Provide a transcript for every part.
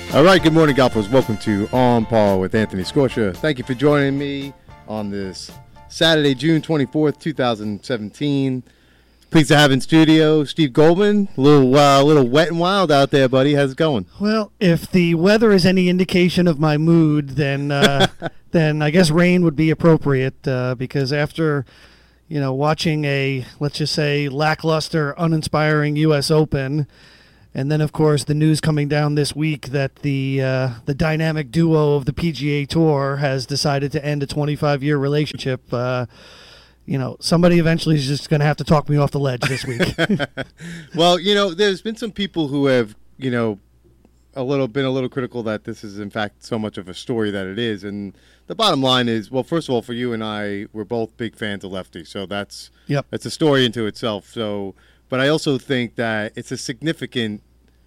All right, good morning, golfers. Welcome to On Par with Anthony Scorsia. Thank you for joining me on this Saturday, June 24th, 2017. Pleased to have in studio Steve Goldman. A little wet and wild out there, buddy. How's it going? Well, if the weather is any indication of my mood, then then I guess rain would be appropriate because after watching a, let's just say, lackluster, uninspiring U.S. Open. And then, of course, the news coming down this week that the dynamic duo of the PGA Tour has decided to end a 25-year relationship. Somebody eventually is just going to have to talk me off the ledge this week. Well, there's been some people who have, been a little critical that this is, in fact, so much of a story that it is. And the bottom line is, well, first of all, for you and I, we're both big fans of Lefty. So that's a story into itself. So. But I also think that it's a significant,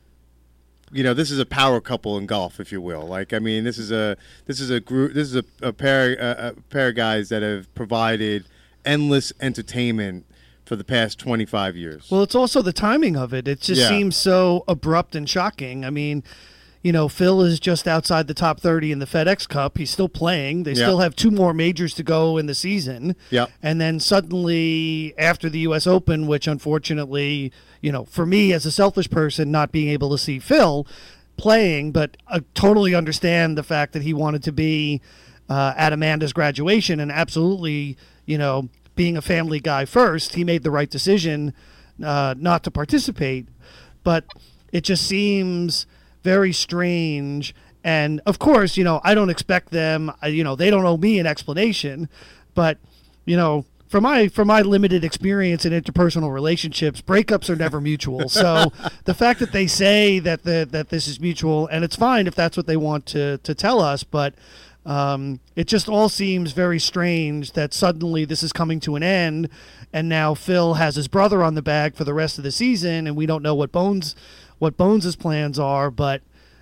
this is a power couple in golf, if you will. This is a group, this is a pair of guys that have provided endless entertainment for the past 25 years. Well, it's also the timing of it. It just seems so abrupt and shocking. I mean, Phil is just outside the top 30 in the FedEx Cup. He's still playing. They still have two more majors to go in the season. Yeah. And then suddenly, after the U.S. Open, which unfortunately, for me as a selfish person, not being able to see Phil playing, but I totally understand the fact that he wanted to be at Amanda's graduation and absolutely, being a family guy first, he made the right decision not to participate. But it just seems very strange. And of course, I don't expect them, they don't owe me an explanation, but from my limited experience in interpersonal relationships, breakups are never mutual. So the fact that they say that this is mutual, and it's fine if that's what they want to tell us, but it just all seems very strange that suddenly this is coming to an end, and now Phil has his brother on the bag for the rest of the season, and we don't know what Bones' plans are, but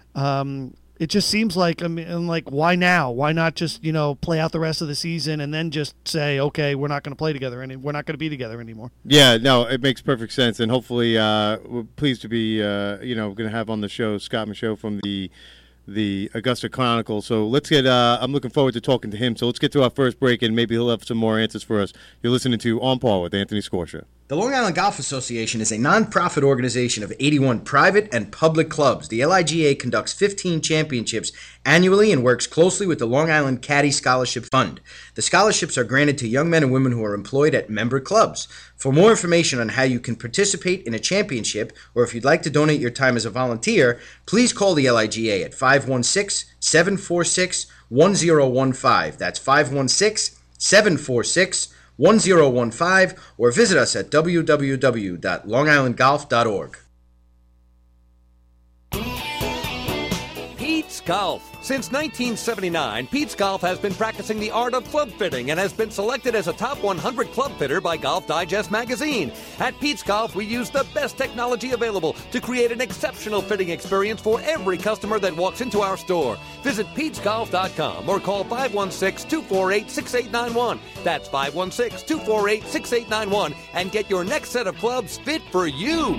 it just seems like, why now? Why not just, play out the rest of the season and then just say, okay, we're not going to play together and we're not going to be together anymore. Yeah, no, it makes perfect sense, and hopefully we're pleased to be, going to have on the show Scott Michaud from the Augusta Chronicle. So let's get, I'm looking forward to talking to him. So let's get to our first break, and maybe he'll have some more answers for us. You're listening to On Par with Anthony Scorsia. The Long Island Golf Association is a non-profit organization of 81 private and public clubs. The LIGA conducts 15 championships annually and works closely with the Long Island Caddy Scholarship Fund. The scholarships are granted to young men and women who are employed at member clubs. For more information on how you can participate in a championship, or if you'd like to donate your time as a volunteer, please call the LIGA at 516-746-1015. That's 516-746-1015, or visit us at www.longislandgolf.org. Pete's Golf. Since 1979, Pete's Golf has been practicing the art of club fitting and has been selected as a top 100 club fitter by Golf Digest magazine. At Pete's Golf, we use the best technology available to create an exceptional fitting experience for every customer that walks into our store. Visit PetesGolf.com or call 516-248-6891. That's 516-248-6891 and get your next set of clubs fit for you.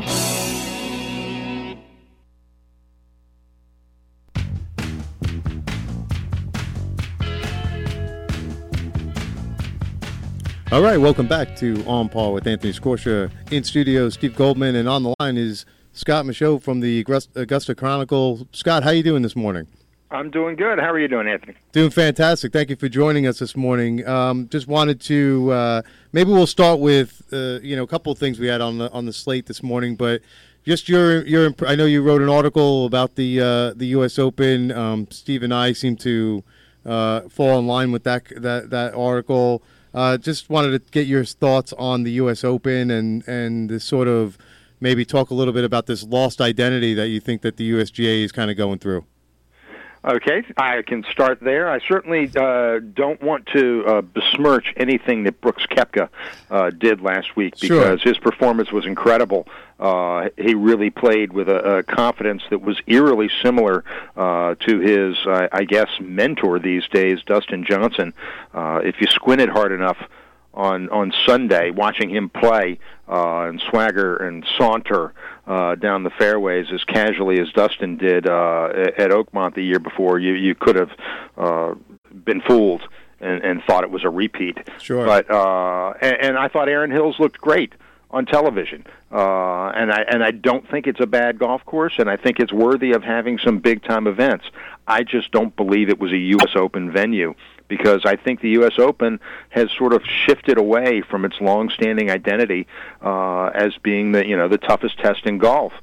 All right, welcome back to On Par with Anthony Scorsia. In studio, Steve Goldman, and on the line is Scott Michaud from the Augusta Chronicle. Scott, how are you doing this morning? I'm doing good. How are you doing, Anthony? Doing fantastic. Thank you for joining us this morning. Just wanted to maybe we'll start with a couple of things we had on the slate this morning, but just your I know you wrote an article about the U.S. Open. Steve and I seem to fall in line with that article. Just wanted to get your thoughts on the U.S. Open and this sort of maybe talk a little bit about this lost identity that you think that the USGA is kind of going through. Okay, I can start there. I certainly don't want to besmirch anything that Brooks Koepka did last week because his performance was incredible. He really played with a confidence that was eerily similar to his, I guess, mentor these days, Dustin Johnson. If you squinted hard enough, on Sunday, watching him play and swagger and saunter down the fairways as casually as Dustin did at Oakmont the year before. You could have been fooled and thought it was a repeat. Sure. But and I thought Aaron Hills looked great on television, and I don't think it's a bad golf course, and I think it's worthy of having some big time events. I just don't believe it was a U.S. Open venue, because I think the U.S. Open has sort of shifted away from its long-standing identity as being the toughest test in golf.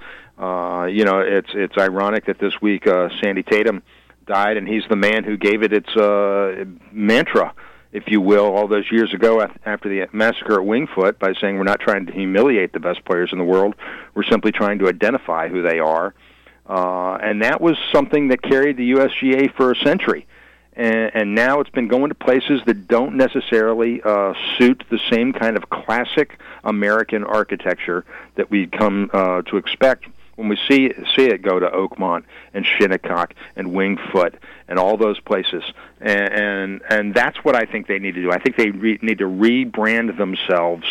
It's ironic that this week Sandy Tatum died, and he's the man who gave it its mantra, if you will, all those years ago after the massacre at Wingfoot, by saying we're not trying to humiliate the best players in the world, we're simply trying to identify who they are. And that was something that carried the USGA for a century. And now it's been going to places that don't necessarily suit the same kind of classic American architecture that we come to expect when we see it go to Oakmont and Shinnecock and Wingfoot and all those places. And that's what I think they need to do. I think they need to rebrand themselves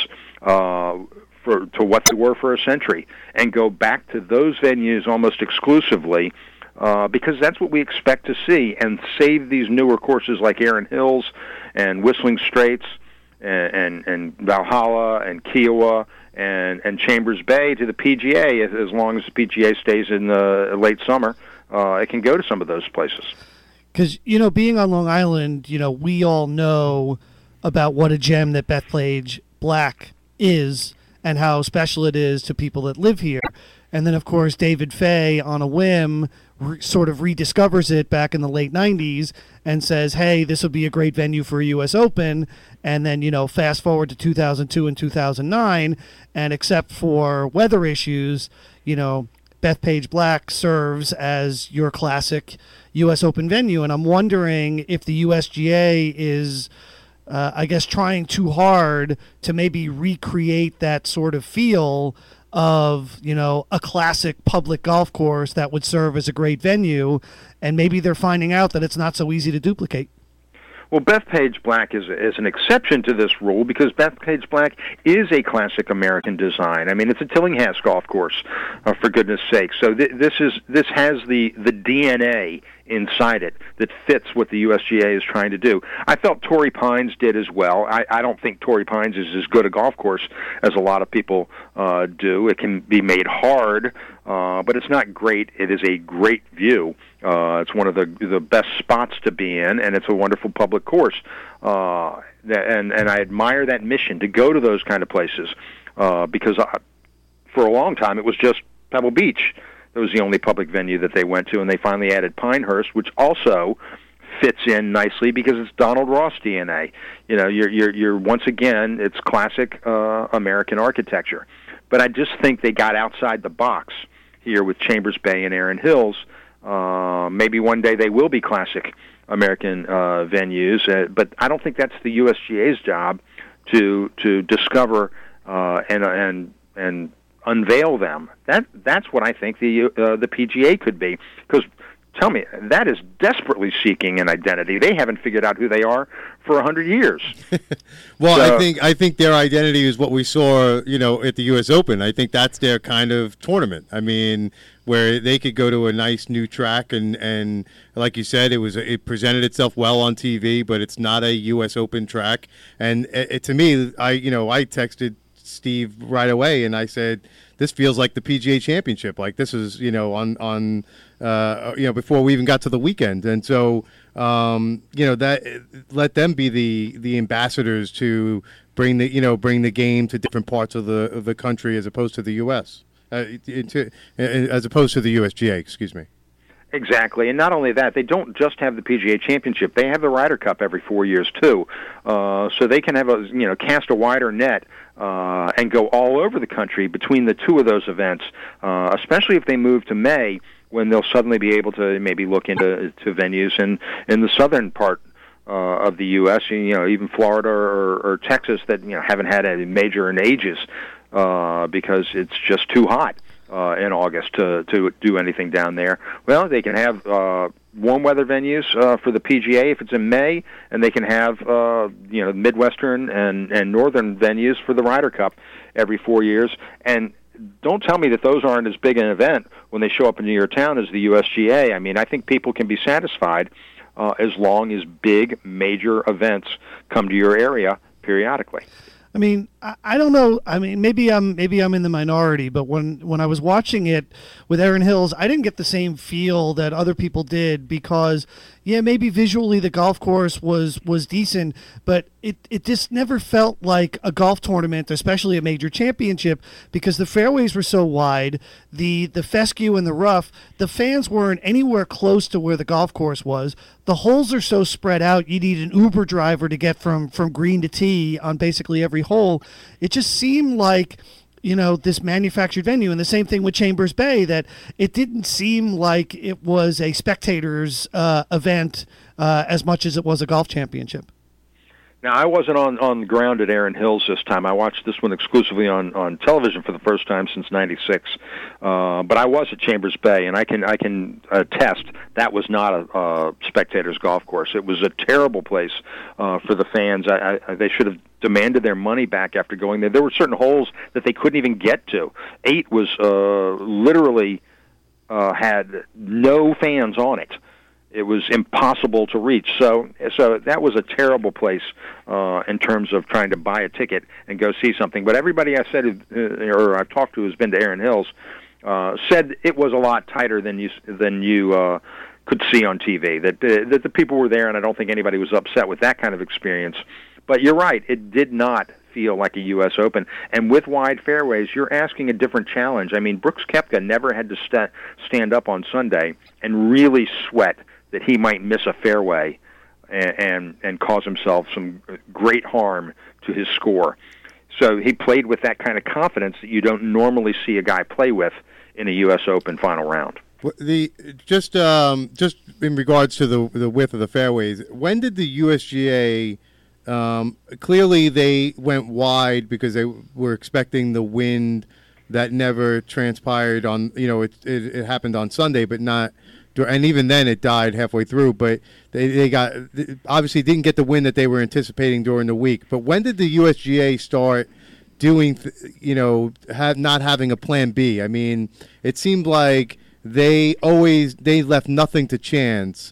to what they were for a century and go back to those venues almost exclusively, because that's what we expect to see, and save these newer courses like Aaron Hills and Whistling Straits and Valhalla and Kiowa and Chambers Bay to the PGA. As long as the PGA stays in the late summer, it can go to some of those places. Because, being on Long Island, we all know about what a gem that Bethpage Black is and how special it is to people that live here. And then, of course, David Fay, on a whim, sort of rediscovers it back in the late 90s and says, hey, this would be a great venue for a U.S. Open. And then, fast forward to 2002 and 2009, and except for weather issues, Bethpage Black serves as your classic U.S. Open venue. And I'm wondering if the USGA is, trying too hard to maybe recreate that sort of feel of, a classic public golf course that would serve as a great venue, and maybe they're finding out that it's not so easy to duplicate. Well, Bethpage Black is an exception to this rule, because Bethpage Black is a classic American design. I mean, it's a Tillinghast golf course, for goodness sake. So this has the DNA inside it that fits what the USGA is trying to do. I felt Torrey Pines did as well. I don't think Torrey Pines is as good a golf course as a lot of people do. It can be made hard, but it's not great. It is a great view. It's one of the best spots to be in, and it's a wonderful public course. And I admire that mission to go to those kind of places, because for a long time it was just Pebble Beach. It was the only public venue that they went to, and they finally added Pinehurst, which also fits in nicely because it's Donald Ross DNA. You're once again, it's classic American architecture. But I just think they got outside the box here with Chambers Bay and Aaron Hills. Maybe one day they will be classic American venues, but I don't think that's the USGA's job to discover and unveil them. That's what I think the PGA could be. Because tell me, that is desperately seeking an identity. They haven't figured out who they are for 100 years. Well, so, I think their identity is what we saw, at the U.S. Open. I think that's their kind of tournament. I mean, where they could go to a nice new track and like you said, it presented itself well on TV, but it's not a U.S. Open track. And to me, I texted Steve right away, and I said, this feels like the PGA Championship. Like this is, on before we even got to the weekend. And so, that let them be the ambassadors to bring the game to different parts of the country as opposed to the U.S. As opposed to the USGA. Excuse me. Exactly, and not only that, they don't just have the PGA Championship; they have the Ryder Cup every 4 years too. So they can have cast a wider net and go all over the country between the two of those events. Especially if they move to May, when they'll suddenly be able to maybe look into venues in the southern part of the U.S. Even Florida or Texas that haven't had a major in ages because it's just too hot. in August to do anything down there. Well, they can have warm weather venues for the PGA if it's in May, and they can have Midwestern and Northern venues for the Ryder Cup every 4 years. And don't tell me that those aren't as big an event when they show up in your town as the USGA. I mean, I think people can be satisfied as long as big major events come to your area periodically. I mean, I don't know. I mean, maybe I'm in the minority, but when I was watching it with Erin Hills, I didn't get the same feel that other people did because, yeah, maybe visually the golf course was decent, but it just never felt like a golf tournament, especially a major championship, because the fairways were so wide, the fescue and the rough, the fans weren't anywhere close to where the golf course was. The holes are so spread out, you need an Uber driver to get from green to tee on basically every hole. It just seemed like, this manufactured venue, and the same thing with Chambers Bay, that it didn't seem like it was a spectator's event as much as it was a golf championship. Now, I wasn't on the ground at Erin Hills this time. I watched this one exclusively on television for the first time since '96. But I was at Chambers Bay, and I can attest that was not a spectator's golf course. It was a terrible place for the fans. They should have demanded their money back after going there. There were certain holes that they couldn't even get to. 8 was literally had no fans on it. It was impossible to reach. So that was a terrible place in terms of trying to buy a ticket and go see something. But everybody I said, or I've talked to, who's been to Erin Hills, said it was a lot tighter than you could see on TV. That the people were there, and I don't think anybody was upset with that kind of experience. But you're right; it did not feel like a U.S. Open. And with wide fairways, you're asking a different challenge. I mean, Brooks Koepka never had to stand up on Sunday and really sweat that he might miss a fairway and cause himself some great harm to his score. So he played with that kind of confidence that you don't normally see a guy play with in a U.S. Open final round. Just in regards to the width of the fairways, when did the USGA clearly they went wide because they were expecting the wind that never transpired on, it happened on Sunday, but not. And even then, it died halfway through. But they got obviously didn't get the win that they were anticipating during the week. But when did the USGA start doing, not having a plan B? I mean, it seemed like they left nothing to chance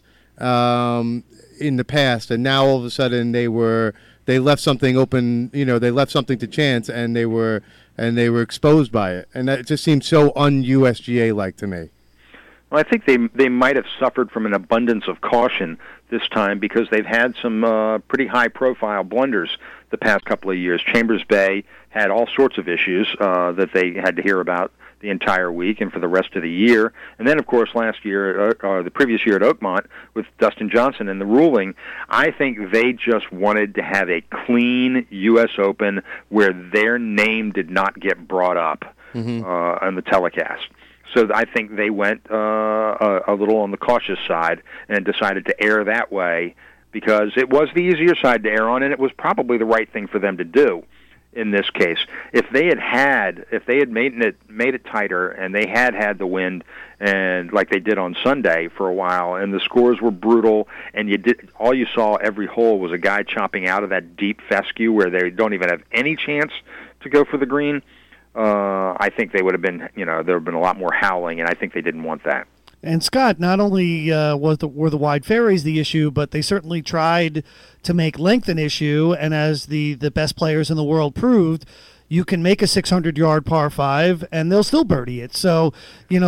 in the past, and now all of a sudden they left something open. They left something to chance, and they were exposed by it, and that just seemed so un-USGA like to me. Well, I think they might have suffered from an abundance of caution this time because they've had some pretty high-profile blunders the past couple of years. Chambers Bay had all sorts of issues that they had to hear about the entire week and for the rest of the year. And then, of course, last year, the previous year at Oakmont with Dustin Johnson and the ruling, I think they just wanted to have a clean U.S. Open where their name did not get brought up on the telecast. So I think they went a little on the cautious side and decided to err that way because it was the easier side to err on, and it was probably the right thing for them to do in this case. If they had made it tighter and they had the wind and like they did on Sunday for a while, and the scores were brutal, and all you saw every hole was a guy chopping out of that deep fescue where they don't even have any chance to go for the green. I think they would have been, there would have been a lot more howling, and I think they didn't want that. And Scott, not only were the wide fairways the issue, but they certainly tried to make length an issue. And as the best players in the world proved, you can make a 600-yard par 5 and they'll still birdie it. So, we've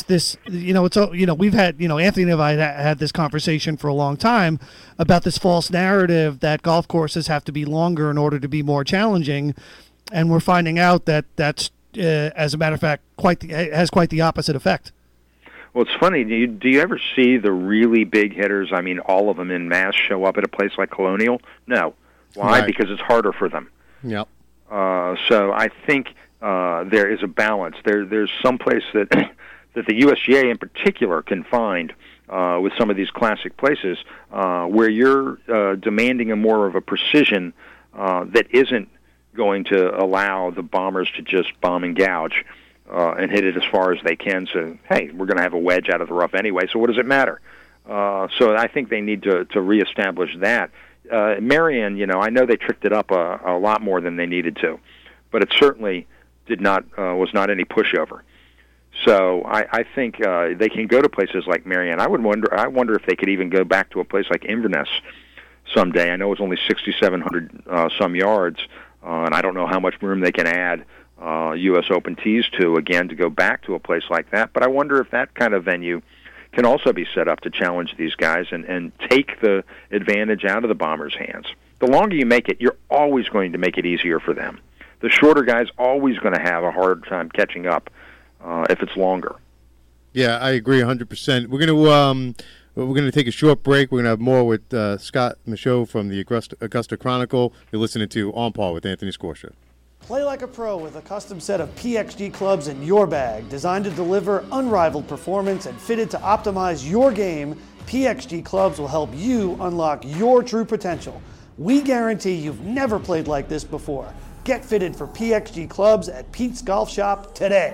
had, Anthony and I had this conversation for a long time about this false narrative that golf courses have to be longer in order to be more challenging. And we're finding out that that's, as a matter of fact, has quite the opposite effect. Well, it's funny. Do you ever see the really big hitters? I mean, all of them in mass show up at a place like Colonial? No. Why? Right. Because it's harder for them. Yep. So I think there is a balance. There's some place that that the USGA in particular can find with some of these classic places where you're demanding a more of a precision that isn't going to allow the bombers to just bomb and gouge. and hit it as far as they can. So, hey, we're going to have a wedge out of the rough anyway, so what does it matter? So I think they need to reestablish that. Merion, I know they tricked it up a lot more than they needed to, but it certainly was not any pushover. So I think they can go to places like Merion. I wonder if they could even go back to a place like Inverness someday. I know it's only 6,700 some yards, and I don't know how much room they can add U.S. Open tees to again to go back to a place like that. But I wonder if that kind of venue can also be set up to challenge these guys and take the advantage out of the Bombers' hands. The longer you make it, you're always going to make it easier for them. The shorter guy's always going to have a hard time catching up if it's longer. Yeah, I agree 100%. We're going to take a short break. We're going to have more with Scott Michaud from the Augusta Chronicle. You're listening to On Par with Anthony Scorsia. Play like a pro with a custom set of PXG clubs in your bag, designed to deliver unrivaled performance and fitted to optimize your game. PXG clubs will help you unlock your true potential. We guarantee you've never played like this before. Get fitted for PXG clubs at Pete's Golf Shop today.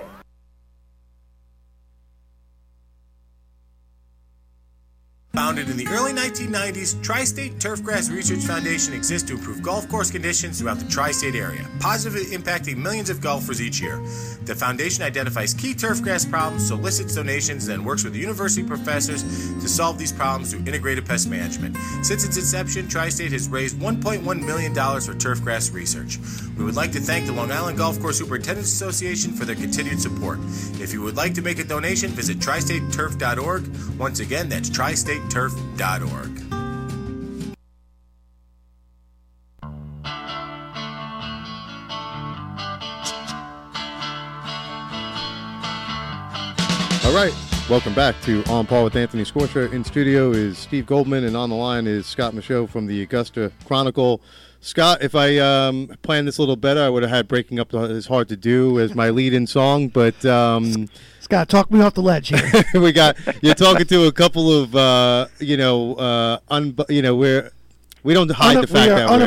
Founded in the early 1990s, Tri-State Turfgrass Research Foundation exists to improve golf course conditions throughout the Tri-State area, positively impacting millions of golfers each year. The foundation identifies key turfgrass problems, solicits donations, and then works with university professors to solve these problems through integrated pest management. Since its inception, Tri-State has raised $1.1 million for turfgrass research. We would like to thank the Long Island Golf Course Superintendents Association for their continued support. If you would like to make a donation, visit tristateturf.org. Once again, that's tristateturf.org. All right, welcome back to On Par with Anthony Scorsia. In studio is Steve Goldman, and on the line is Scott Michaud from the Augusta Chronicle. Scott, if I planned this a little better, I would have had Breaking Up is Hard to Do as my lead-in song, but... Scott, talk me off the ledge here. You're talking to a couple of, we don't hide the fact that we're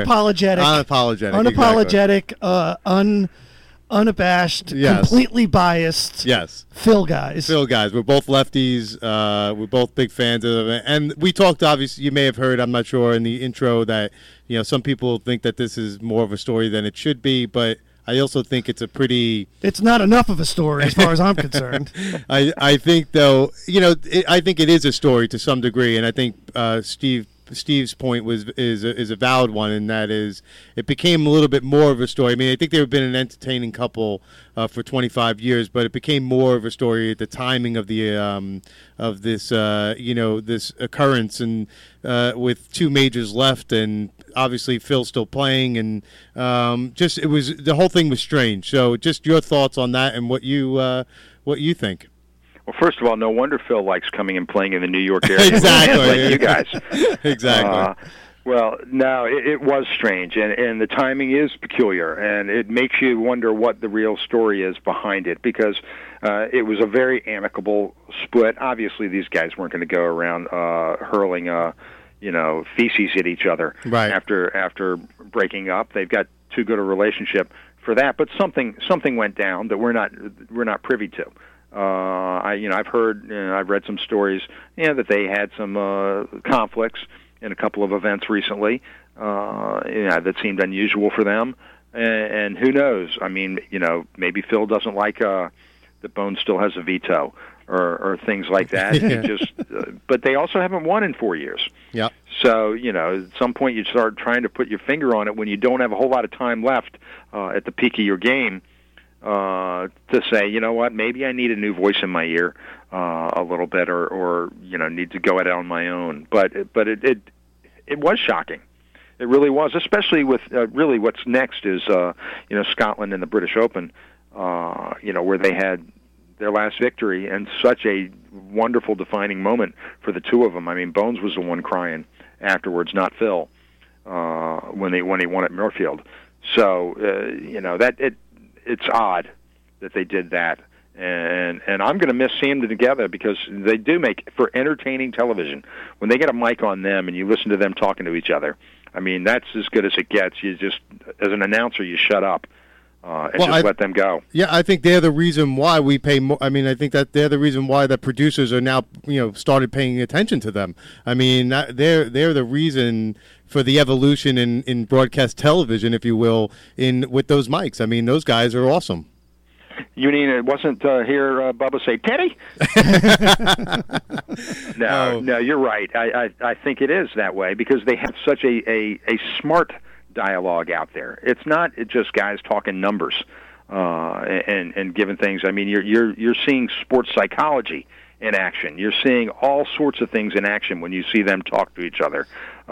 unapologetic, unabashed, yes. Completely biased. Yes. Phil guys. We're both lefties. We're both big fans of it. And we talked, obviously, you may have heard, I'm not sure, in the intro that, some people think that this is more of a story than it should be, but I also think it's it's not enough of a story as far as I'm concerned. I think, though, I think it is a story to some degree, and I think Steve's point is a valid one, and that is it became a little bit more of a story. I mean, I think they've been an entertaining couple for 25 years, but it became more of a story at the timing of the of this this occurrence, and with two majors left, and obviously Phil's still playing, and the whole thing was strange. So, just your thoughts on that and what you think. Well, first of all, no wonder Phil likes coming and playing in the New York area. Exactly. Like you guys. Exactly. Well, no, it was strange, and the timing is peculiar, and it makes you wonder what the real story is behind it, because it was a very amicable split. Obviously, these guys weren't going to go around hurling, feces at each other right. after breaking up. They've got too good a relationship for that, but something went down that we're not privy to. I've heard, I've read some stories, that they had some conflicts in a couple of events recently, that seemed unusual for them. And who knows? I mean, maybe Phil doesn't like that Bones still has a veto or things like that. Yeah. But they also haven't won in 4 years. Yeah. So, at some point you start trying to put your finger on it when you don't have a whole lot of time left at the peak of your game. To say, you know what, maybe I need a new voice in my ear a little bit, or need to go it on my own. But it was shocking. It really was, especially with really what's next is Scotland and the British Open, where they had their last victory and such a wonderful defining moment for the two of them. I mean, Bones was the one crying afterwards, not Phil, when he won at Muirfield. So it's odd that they did that, and I'm going to miss seeing them together, because they do make for entertaining television. When they get a mic on them and you listen to them talking to each other, I mean, that's as good as it gets. You just, as an announcer, you shut up let them go. Yeah, I think they're the reason why we pay more. I mean, I think that they're the reason why the producers are now, started paying attention to them. I mean, they're the reason for the evolution in broadcast television, if you will, with those mics. I mean, those guys are awesome. You mean it wasn't here Bubba say, Teddy? No, you're right. I think it is that way because they have such a smart dialogue out there. It's not just guys talking numbers and giving things. I mean, you're seeing sports psychology in action. You're seeing all sorts of things in action when you see them talk to each other.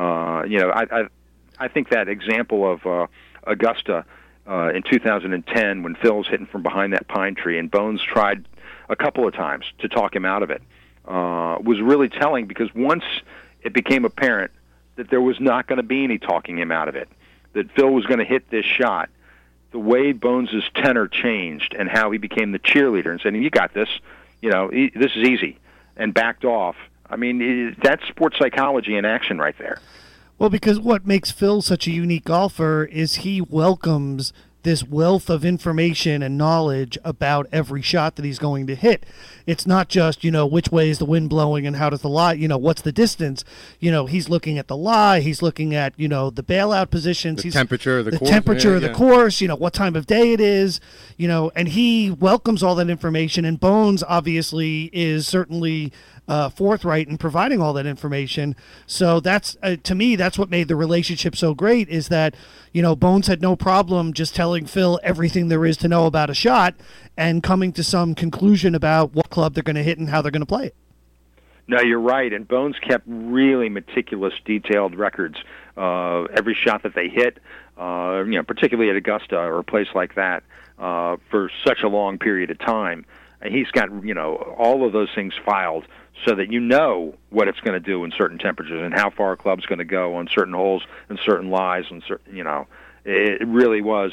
I think that example of Augusta in 2010 when Phil's hitting from behind that pine tree and Bones tried a couple of times to talk him out of it was really telling because once it became apparent that there was not going to be any talking him out of it, that Phil was going to hit this shot, the way Bones' tenor changed and how he became the cheerleader and said, you got this, this is easy, and backed off. I mean, that's sports psychology in action right there. Well, because what makes Phil such a unique golfer is he welcomes this wealth of information and knowledge about every shot that he's going to hit. It's not just, which way is the wind blowing and how does the lie, what's the distance. He's looking at the lie. He's looking at, the bailout positions. The temperature of the course. Temperature of the course, what time of day it is, and he welcomes all that information. And Bones obviously is certainly forthright in providing all that information. So that's to me, that's what made the relationship so great is that, Bones had no problem just telling Phil everything there is to know about a shot and coming to some conclusion about what club they're going to hit and how they're going to play it. No, you're right. And Bones kept really meticulous, detailed records of every shot that they hit, particularly at Augusta or a place like that, for such a long period of time. And he's got, all of those things filed so that you know what it's going to do in certain temperatures and how far a club's going to go on certain holes and certain lies and certain, it really was,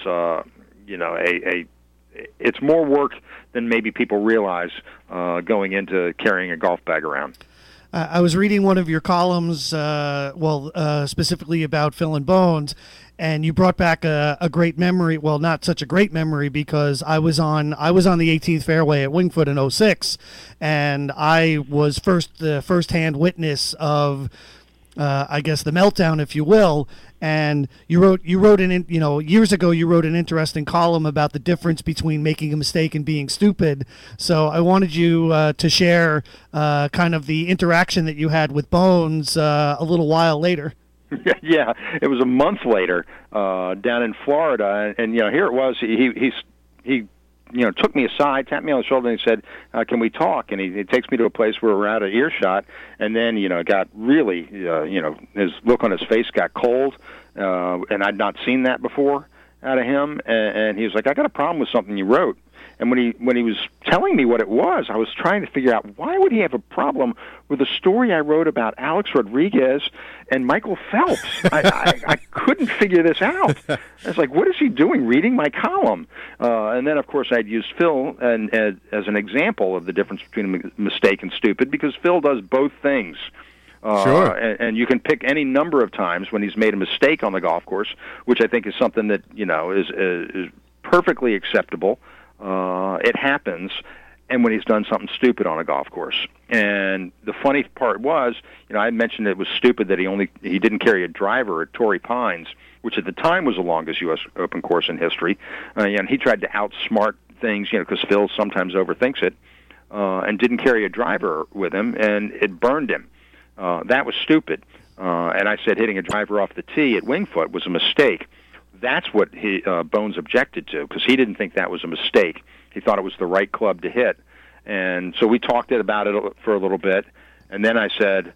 it's more work than maybe people realize going into carrying a golf bag around. I was reading one of your columns, specifically about Phil and Bones, and you brought back a great memory. Well, not such a great memory because I was on the 18th fairway at Wingfoot in 06, and I was the first-hand witness of, I guess, the meltdown, if you will. And you wrote years ago you wrote an interesting column about the difference between making a mistake and being stupid. So I wanted you to share kind of the interaction that you had with Bones a little while later. Yeah, it was a month later down in Florida, and here it was. He took me aside, tapped me on the shoulder, and he said, "Can we talk?" And he takes me to a place where we're out of earshot, and then got really, his look on his face got cold, and I'd not seen that before out of him, and he was like, "I got a problem with something you wrote." And when he was telling me what it was, I was trying to figure out why would he have a problem with a story I wrote about Alex Rodriguez and Michael Phelps. I couldn't figure this out. I was like, what is he doing reading my column? And then, of course, I'd used Phil as an example of the difference between a mistake and stupid because Phil does both things. Sure. And you can pick any number of times when he's made a mistake on the golf course, which I think is something that is perfectly acceptable. It happens, and when he's done something stupid on a golf course. And the funny part was, I mentioned it was stupid that he didn't carry a driver at Torrey Pines, which at the time was the longest U.S. Open course in history. And he tried to outsmart things, because Phil sometimes overthinks it, and didn't carry a driver with him, and it burned him. That was stupid. And I said hitting a driver off the tee at Wingfoot was a mistake. That's what Bones objected to because he didn't think that was a mistake. He thought it was the right club to hit. And so we talked about it for a little bit, and then I said,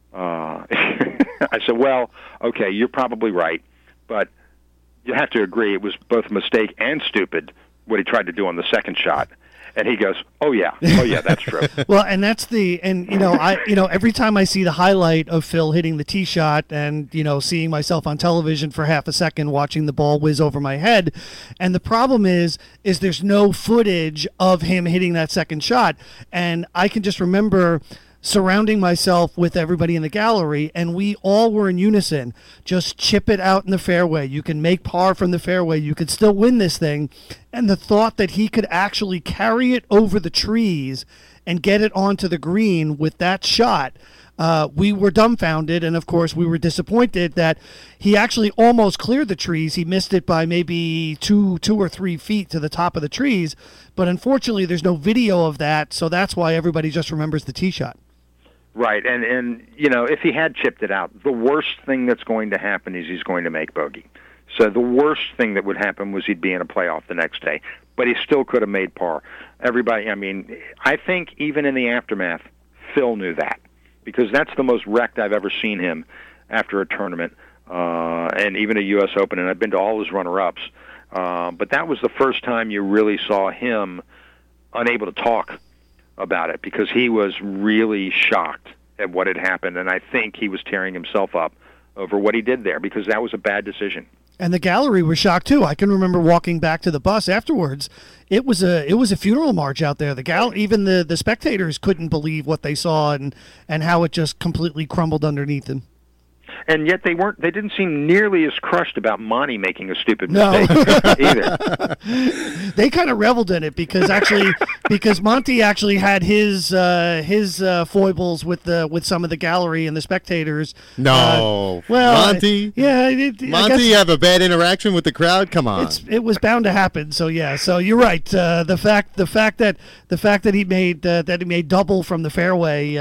well, okay, you're probably right, but you have to agree it was both a mistake and stupid what he tried to do on the second shot. And he goes, oh yeah, that's true. Well, and that's every time I see the highlight of Phil hitting the tee shot and, seeing myself on television for half a second watching the ball whiz over my head. And the problem is there's no footage of him hitting that second shot. And I can just remember surrounding myself with everybody in the gallery, and we all were in unison. Just chip it out in the fairway. You can make par from the fairway. You could still win this thing. And the thought that he could actually carry it over the trees and get it onto the green with that shot, we were dumbfounded, and of course we were disappointed that he actually almost cleared the trees. He missed it by maybe two or 3 feet to the top of the trees, but unfortunately there's no video of that, so that's why everybody just remembers the tee shot. Right, and you know, if he had chipped it out, the worst thing that's going to happen is he's going to make bogey. So the worst thing that would happen was he'd be in a playoff the next day, but he still could have made par. Everybody, I mean, I think even in the aftermath, Phil knew that, because that's the most wrecked I've ever seen him after a tournament, and even a U.S. Open, and I've been to all his runner-ups. But that was the first time you really saw him unable to talk about it, because he was really shocked at what had happened, and I think he was tearing himself up over what he did there, because that was a bad decision. And the gallery was shocked too. I can remember walking back to the bus afterwards. It was a funeral march out there. Even the spectators couldn't believe what they saw and how it just completely crumbled underneath them. And yet they didn't seem nearly as crushed about Monty making a stupid mistake either. They kind of reveled in it because Monty actually had his foibles with some of the gallery and the spectators. No, Monty. Monty have a bad interaction with the crowd. Come on, it was bound to happen. So yeah, so you're right. The fact that he made double from the fairway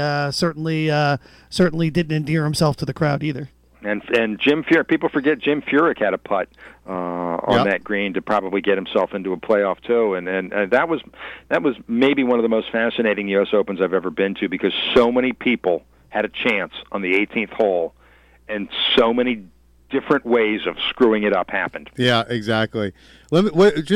certainly didn't endear himself to the crowd either. And Jim Furyk, people forget Jim Furyk had a putt on that green to probably get himself into a playoff too, and that was maybe one of the most fascinating U.S. Opens I've ever been to, because so many people had a chance on the 18th hole, and so many different ways of screwing it up happened. Yeah, exactly. Let me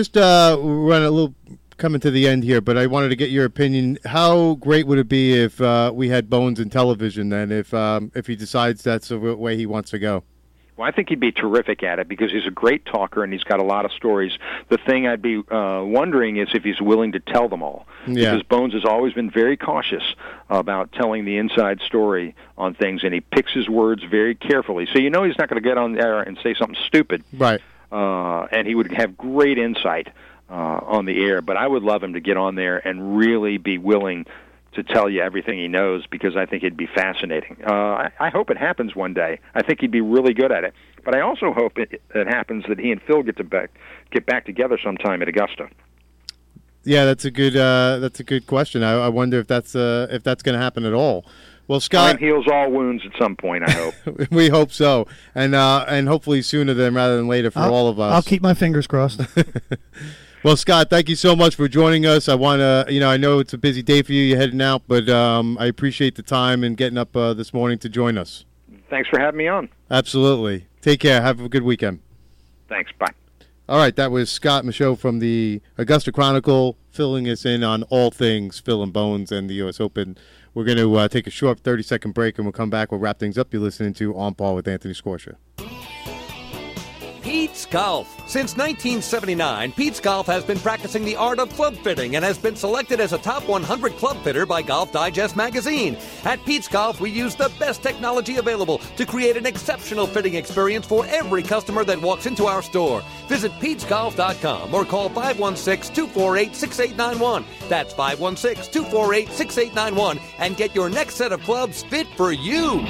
run a little. Coming to the end here, but I wanted to get your opinion. How great would it be if we had Bones in television then, if he decides that's the way he wants to go? Well, I think he'd be terrific at it, because he's a great talker and he's got a lot of stories. The thing I'd be wondering is if he's willing to tell them all. Yeah. Because Bones has always been very cautious about telling the inside story on things, and he picks his words very carefully. So you know he's not going to get on there and say something stupid. Right. And he would have great insight on the air, but I would love him to get on there and really be willing to tell you everything he knows, because I think it'd be fascinating. I hope it happens one day. I think he'd be really good at it. But I also hope it happens that he and Phil get back together sometime at Augusta. Yeah, that's a good question. I wonder if that's going to happen at all. Well, Scott, time heals all wounds at some point, I hope. We hope so, and hopefully sooner rather than later for all of us. I'll keep my fingers crossed. Well, Scott, thank you so much for joining us. I want to, I know it's a busy day for you. You're heading out, but I appreciate the time and getting up this morning to join us. Thanks for having me on. Absolutely. Take care. Have a good weekend. Thanks. Bye. All right, that was Scott Michaud from the Augusta Chronicle, filling us in on all things Phil and Bones and the U.S. Open. We're going to take a short 30-second break, and we'll come back. We'll wrap things up. You're listening to On Par with Anthony Scorsia. Pete's Golf. Since 1979, Pete's Golf has been practicing the art of club fitting and has been selected as a top 100 club fitter by Golf Digest magazine. At Pete's Golf, we use the best technology available to create an exceptional fitting experience for every customer that walks into our store. Visit PetesGolf.com or call 516-248-6891. That's 516-248-6891 and get your next set of clubs fit for you.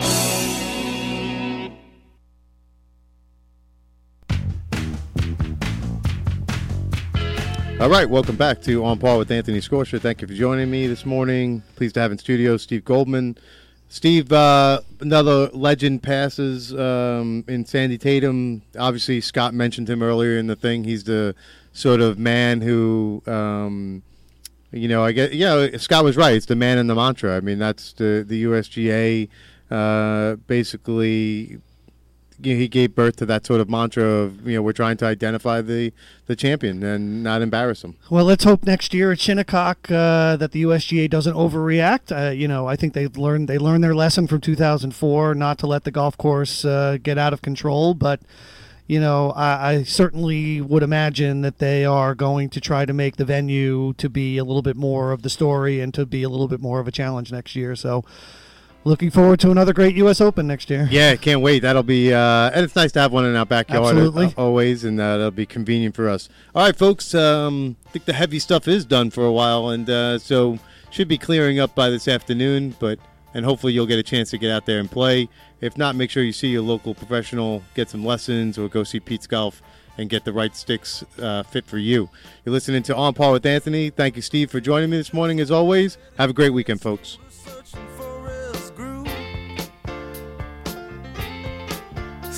All right, welcome back to On Par with Anthony Scorsia. Thank you for joining me this morning. Pleased to have in studio Steve Goldman. Steve, another legend passes in Sandy Tatum. Obviously, Scott mentioned him earlier in the thing. He's the sort of man who, I guess, Scott was right. It's the man in the mantra. I mean, that's the USGA basically. He gave birth to that sort of mantra of, we're trying to identify the champion and not embarrass him. Well, let's hope next year at Shinnecock that the USGA doesn't overreact. I think they learned their lesson from 2004, not to let the golf course get out of control. But, I certainly would imagine that they are going to try to make the venue to be a little bit more of the story and to be a little bit more of a challenge next year. So looking forward to another great U.S. Open next year. Yeah, can't wait. That'll be and it's nice to have one in our backyard. Absolutely. Always, and that'll be convenient for us. All right, folks, I think the heavy stuff is done for a while, and so should be clearing up by this afternoon, and hopefully you'll get a chance to get out there and play. If not, make sure you see your local professional, get some lessons, or go see Pete's Golf and get the right sticks fit for you. You're listening to On Par with Anthony. Thank you, Steve, for joining me this morning, as always. Have a great weekend, folks.